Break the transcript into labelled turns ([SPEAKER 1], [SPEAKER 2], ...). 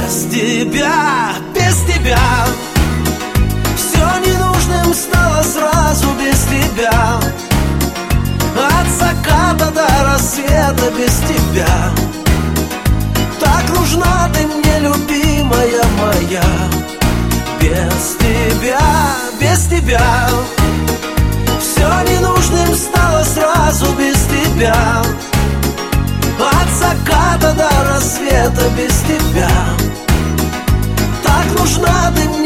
[SPEAKER 1] без тебя все ненужным стало сразу без тебя. От заката до рассвета без тебя. Так нужна ты мне, любимая моя. Без тебя все ненужным стало сразу без тебя. От заката до рассвета без тебя. Так нужна ты мне.